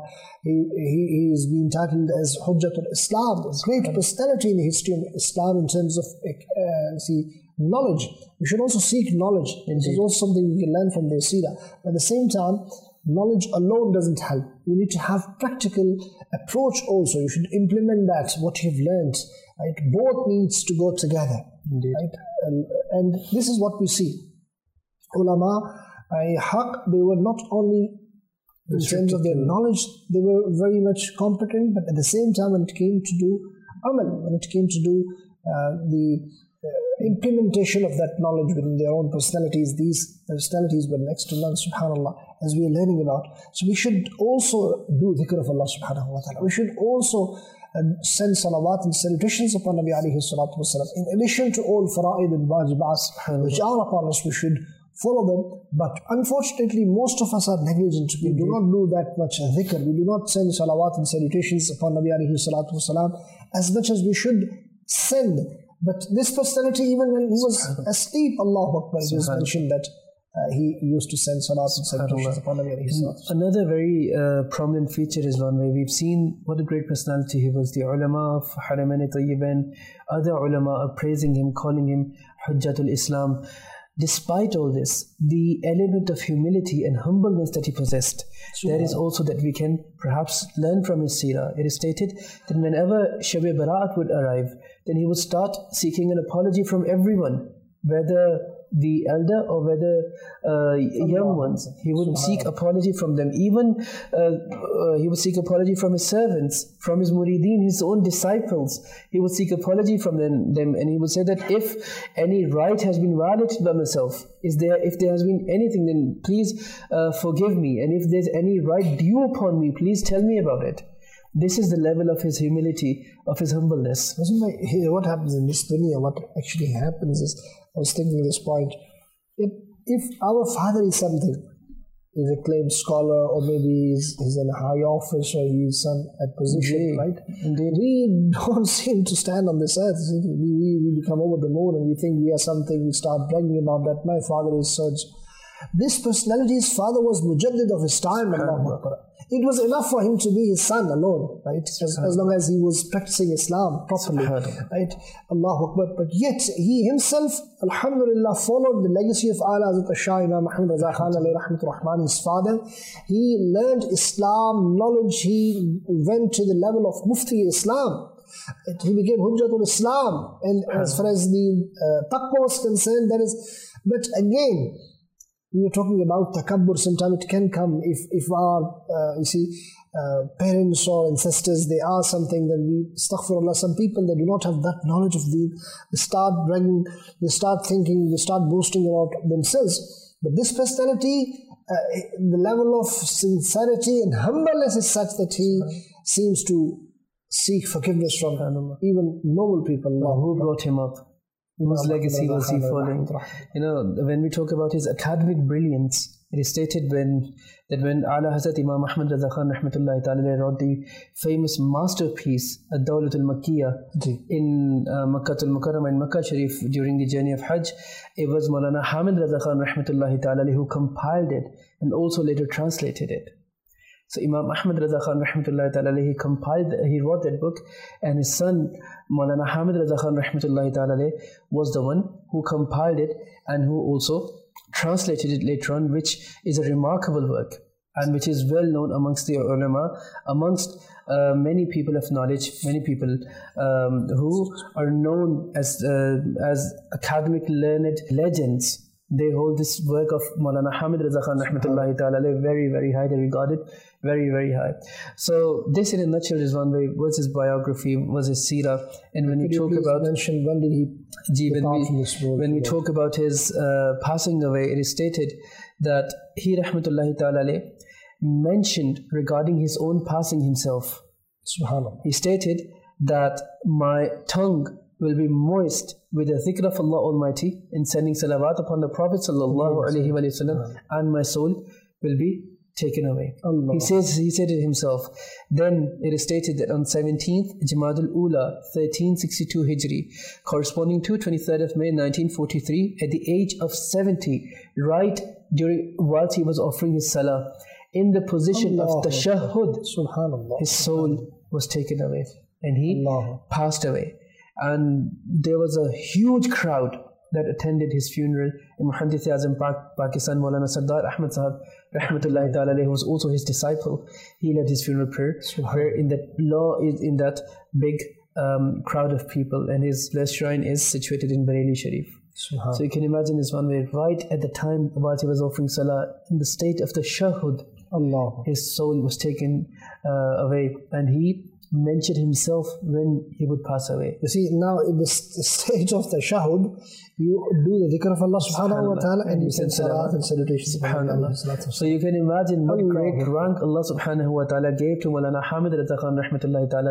Speaker 1: He is being titled as Hujjatul Islam, a great personality in the history of Islam in terms of knowledge. We should also seek knowledge. This is also something we can learn from their seerah. But at the same time, knowledge alone doesn't help. You need to have practical approach also. You should implement that, what you've learned. Right? Both needs to go together.
Speaker 2: Indeed.
Speaker 1: Right? And this is what we see. Ulama, they were not only in terms of their knowledge, they were very much competent, but at the same time when it came to do amal, when it came to do the implementation of that knowledge within their own personalities, these personalities were next to none, subhanallah, as we are learning about. So we should also do dhikr of Allah subhanahu wa ta'ala. We should also send salawat and salutations upon Nabi alayhi salatu wasalam. In addition to all fara'id and wajibat which are upon us, we should follow them. But unfortunately, most of us are negligent. We do not do that much dhikr. We do not send salawat and salutations upon Nabi alayhi salatu wasalam as much as we should send. But this personality, even when he was asleep, Allahu Akbar, it was mentioned that he used to send salat and salutations upon Nabi alayhi salatu wasalam.
Speaker 2: Another very prominent feature is one where we've seen what a great personality he was. The ulama of Haramain Tayyibain, other ulama are praising him, calling him Hujjatul Islam. Despite all this, the element of humility and humbleness that he possessed, there is also that we can perhaps learn from his seerah. It is stated that whenever Shab-e Baraat would arrive, then he would start seeking an apology from everyone, whether the elder or whether young ones. He would seek apology from them. Even he would seek apology from his servants, from his murideen, his own disciples. He would seek apology from them, and he would say that if any right has been violated by myself, if there has been anything, then please forgive me. And if there's any right due upon me, please tell me about it. This is the level of his humility, of his humbleness.
Speaker 1: What happens in this dunya, what actually happens is, I was thinking this point, if our father is something, he's a claimed scholar, or maybe he's in a high office, or he's some at position, right?
Speaker 2: Indeed.
Speaker 1: We don't seem to stand on this earth. We come over the moon and we think we are something, we start bragging about that. My father is such. This personality's father was mujaddid of his time, Allahu Akbar. It was enough for him to be his son alone, right? As long as he was practicing Islam properly, right? Allahu Akbar. But yet, he himself, alhamdulillah, followed the legacy of Ala Hazrat Shah Imam Muhammad Raza Khan alayhi rahmatur rahman, his father. He learned Islam knowledge. He went to the level of Mufti Islam. He became Hujjatul Islam. And as far as the taqwa was concerned, that is, but again, we were talking about takabbur. Sometimes it can come if our parents or ancestors, they are something, then we, astaghfirullah, some people, they do not have that knowledge of deen. They start bragging, they start thinking, they start boasting about themselves. But this personality, the level of sincerity and humbleness is such that he seems to seek forgiveness from even noble people.
Speaker 2: Who brought him up? Whose legacy was he following? When we talk about his academic brilliance, it is stated when Ala Hazrat Imam Ahmad Raza Khan rahmatullahi ta'ala wrote the famous masterpiece, Ad-Dawlatul Makkiyah, in Makkatul Mukarramah in Makkah Sharif during the journey of Hajj. It was Maulana Hamid Raza Khan rahmatullahi ta'ala who compiled it and also later translated it. So Imam Ahmad Raza Khan rahmatullahi ta'ala, he wrote that book, and his son Maulana Hamid Raza Khan rahmatullahi ta'ala was the one who compiled it and who also translated it later on, which is a remarkable work and which is well known amongst the ulama, amongst many people of knowledge, many people who are known as academic learned legends. They hold this work of Maulana Hamid Raza Khan rahmatullahi ta'ala very, very high. They regard it very, very high. So this in a nutshell is one way, was his biography, was his seerah. And when we talk about...
Speaker 1: when did he depart from this world?
Speaker 2: When we talk about his passing away, it is stated that he rahmatullahi ta'ala mentioned regarding his own passing himself.
Speaker 1: Subhanallah.
Speaker 2: He stated that my tongue will be moist with the dhikr of Allah Almighty in sending salawat upon the Prophet sallallahu alaihi wasallam, and my soul will be taken away.
Speaker 1: Allah.
Speaker 2: He said it himself. Then it is stated that on 17th Jamadul Ula 1362 Hijri, corresponding to 23rd of May 1943, at the age of 70, right whilst he was offering his salah, in the position of tashahhud,
Speaker 1: Subhanallah,
Speaker 2: his soul was taken away and he passed away. And there was a huge crowd that attended his funeral. In Muhaddith Azam Pakistan, Maulana Sardar Ahmad Sahab Rahmatullahi Ta'ala alayhi, was also his disciple. He led his funeral prayer in that big crowd of people, and his blessed shrine is situated in Bareilly Sharif. So you can imagine this one way, right at the time while he was offering salah, in the state of the tashahhud, his soul was taken away, and he mentioned himself when he would pass away.
Speaker 1: You see, now in the stage of the tashahhud, you do the dhikr of Allah subhanahu wa ta'ala, and you send salawat and salutations.
Speaker 2: So you can imagine what great rank Allah subhanahu wa ta'ala gave to Maulana Hamid Raza Khan rahmatullahi ta'ala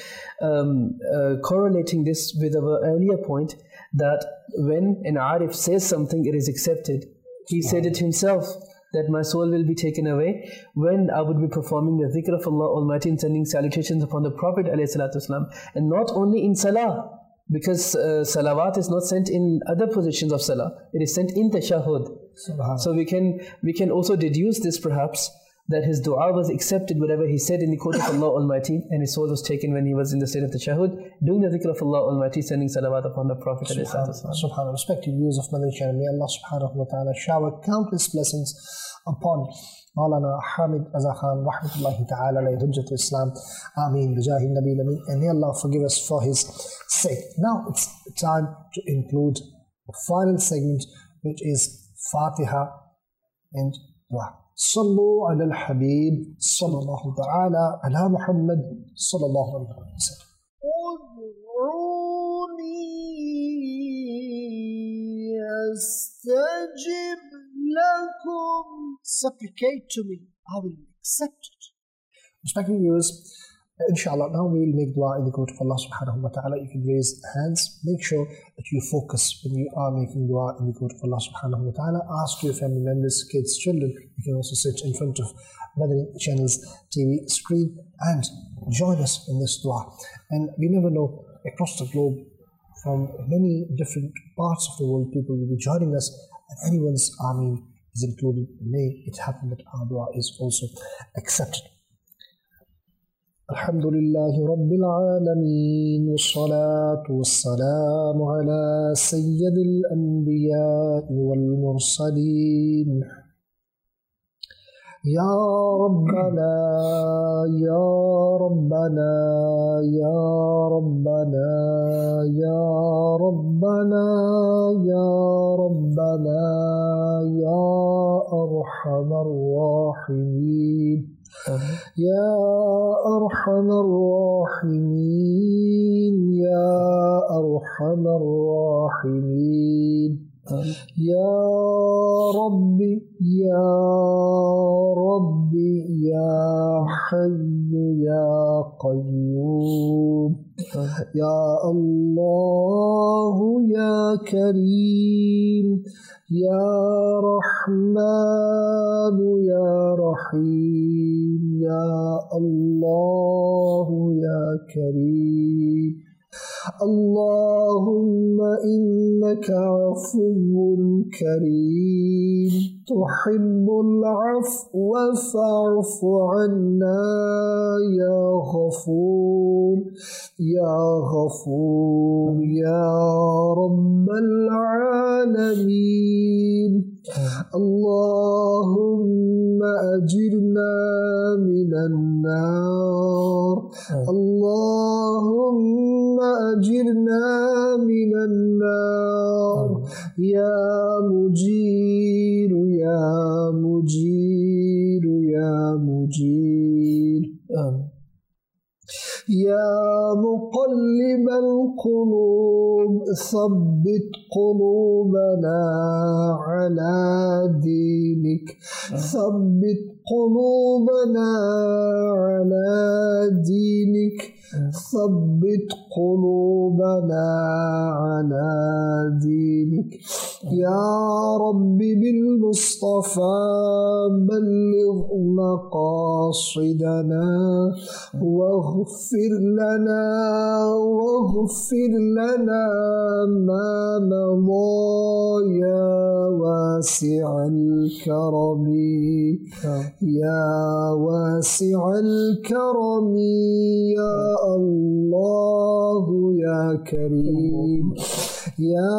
Speaker 2: alayh, correlating this with our earlier point that when an Arif says something, it is accepted. He said it himself, that my soul will be taken away when I would be performing the dhikr of Allah Almighty and sending salutations upon the Prophet ﷺ. And not only in salah, because salawat is not sent in other positions of salah, it is sent in tashahhud. So we can also deduce this perhaps, that his dua was accepted, whatever he said in the court of Allah Almighty, and his soul was taken when he was in the state of tashahhud, doing the dhikr of Allah Almighty, sending salawat upon the Prophet.
Speaker 1: Subhanallah. Respected viewers of Madani Channel, may Allah subhanahu wa ta'ala shower countless blessings upon Maulana Hamid Raza Khan rahmatullahi ta'ala alayhi, Hujjatul Islam, Ameen, Bijahi Nabi Lameen, and may Allah forgive us for his sake. Now it's time to include the final segment, which is Fatiha and Dua. صلوا على الحبيب صلى الله تعالى على محمد صلى الله عليه وسلم. ادعوني أستجب لكم. Supplicate to me, I will accept it. Respected viewers, inshallah, now we will make dua in the court of Allah subhanahu wa ta'ala. You can raise hands. Make sure that you focus when you are making dua in the court of Allah subhanahu wa ta'ala. Ask your family members, kids, children. You can also sit in front of Madani Channel's TV screen and join us in this dua. And we never know, across the globe, from many different parts of the world, people will be joining us, and anyone's Ameen is included. May it happen that our dua is also accepted. الحمد لله رب العالمين والصلاة والسلام على سيد الأنبياء والمرسلين. يا ربنا يا ربنا يا ربنا يا ربنا يا ربنا يا أرحم الراحمين يا أرحم الراحمين يا أرحم الراحمين يا ربي يا ربي يا حي يا قيوم يا الله يا كريم يا رحمن يا رحيم يا الله يا كريم. اللهم إنك عفو كريم تحب العفو فاعف عنا يا غفور يا غفور يا رب العالمين. اللهم أجرنا من النار اللهم أجرنا من النار يا مجير يا مجير يا مجير. يا مقلب القلوب ثبت قلوبنا على دينك ثبت قلوبنا على دينك ثبت قلوبنا على دينك. يا رب بالمصطفى بلغ مقاصدنا واغفر لنا ما مضى يا واسع الكرم يا الله يا كريم يا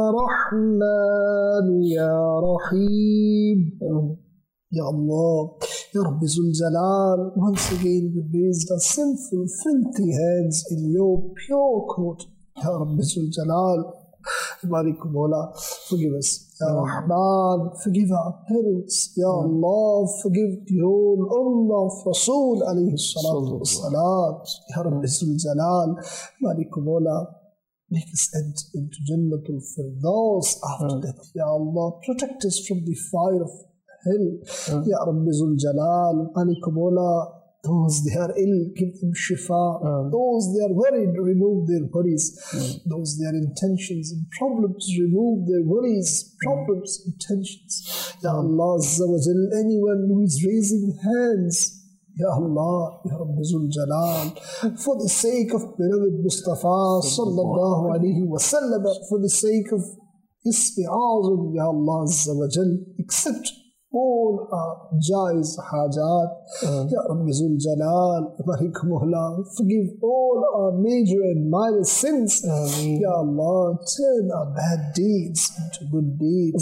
Speaker 1: رحمن يا رحيم. Ya Allah, Ya Rabbi Zul Jalal, once again we raised our sinful, filthy hands in your pure court. Ya Rabbi Zul Jalal, Malikum Mola, forgive us. Ya Rahman, forgive our parents. Ya Allah, forgive the whole Ummah of Rasul alayhi salatu wassalam. Ya Rabbi Zul Jalal, Malikum Mola, make us enter into Jannatul Firdaus after death. Ya Allah, protect us from the fire of hell. Ya Rabbi Zul Jalal, Malikum Mola, those they are ill, give them shifa. Those they are worried, remove their worries. Those their intentions and problems, remove their worries, problems, intentions. Ya Allah Azza wa Jal, anyone who is raising hands, Ya Allah, Ya Rabbi Zul Jalal, for the sake of beloved Mustafa sallallahu alayhi wa sallam, for the sake of Ismi Azam, Ya Allah Azza wa Jal, accept all our jais, hajat. Ya Rabbi Zul Jalal, Malikum Mola, forgive all our major and minor sins. Ya Allah, turn our bad deeds into good deeds.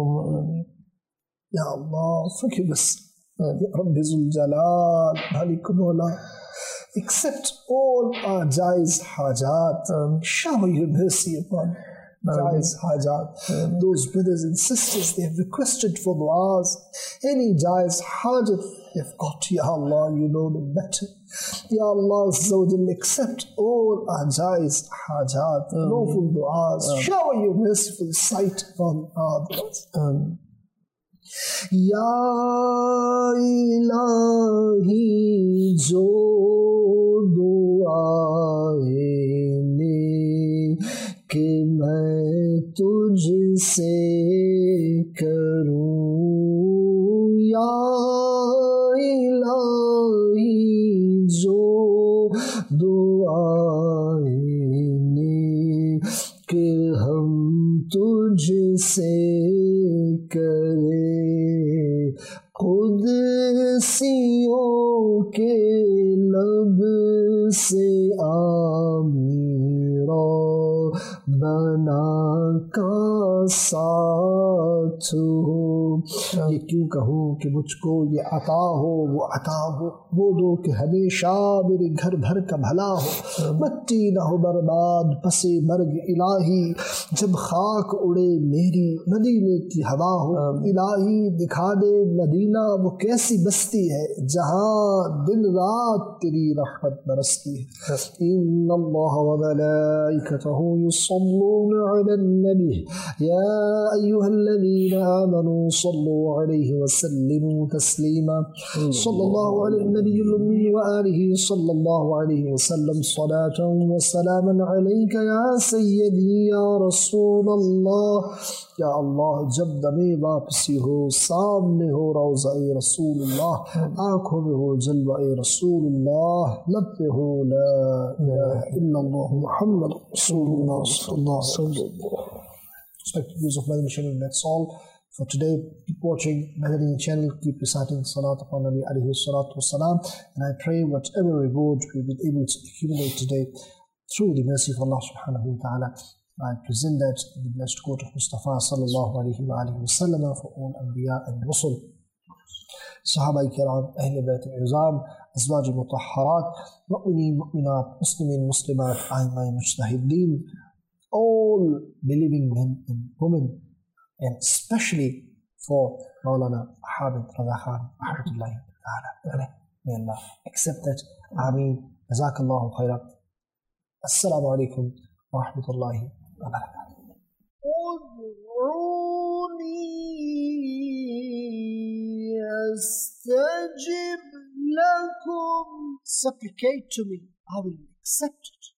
Speaker 1: Ya Allah, forgive us. Ya Rabbi Zul Jalal, Malikum Mola, accept all our jais, hajat. Shower your mercy upon jais, hajat. Those brothers and sisters, they have requested for du'as. Any jais, hajat they've got, Ya Allah, you know them better. Ya Allah Azza wa Jalla, accept all our jais, hajat, lawful du'as. Shower your merciful sight upon our du'as. Ya Ilahi, jo du'ae कि मैं तुझसे करूं या इलाही जो दुआएं कि हम तुझसे करें कुदसियों के लब से आमीरा बना का साथ हो। ये क्यों कहूँ कि मुझको ये अता हो, वो अता हो, वो दो कि हमेशा मेरे घर भर का भला हो। मट्टी न हो बर्बाद पसे मर्ग इलाही, जब खाक उड़े मेरी मदीने की हवा हो। इलाही दिखा दे मदीना वो कैसी बस्ती है जहाँ दिन रात तेरी रहमत बरसती है। इन्नल्लाह व मलाइकतहु युसल्लूना अलन नबी या अय्युहल्लज़ीना आमनू सल्लू अलैहि व सल्लिमू तस्लीमा सल्लल्लाहु अलैहि नबिय्युल उम्मी व आलिहि सल्लल्लाहु अलैहि व सल्लम सलातन व सलामन अलैका या सय्यदी या रसूल अल्लाह। या अल्लाह, जब दमे वापसी हो, सामने हो रौज़ा-ए रसूलुल्लाह, आँखों में हो जलवा-ए रसूलुल्लाह, लब पे हो ला इलाहा इल्लल्लाह मुहम्मद रसूलुल्लाह सल्लल्लाहु अलैहि वसल्लम। Respected viewers of Madani channel, that's all for today. Keep watching Madani channel, keep reciting salat upon Nabi alayhi salatu wasalam, and I pray whatever reward we've been able to accumulate today through the mercy of Allah subhanahu wa ta'ala, I present that in the blessed court of Mustafa sallallahu alayhi wa sallam for all Anbiya and Rusul, Sahaba Kiram, Ahl Bayt al-Izam, Azwaj al-Mutahharat, Mu'minin, Mu'minat, Muslimin, Muslimat, A'imma Mujtahideen, all believing men and women, and especially for Maulana Hamid Raza Khan, rahmatullahi ta'ala. May Allah accept that. Ameen. Jazakallahu khairan. Assalamu alaikum wa rahmatullahi wa barakatuh. Ud'uni astajib lakum. Supplicate to me, I will accept it.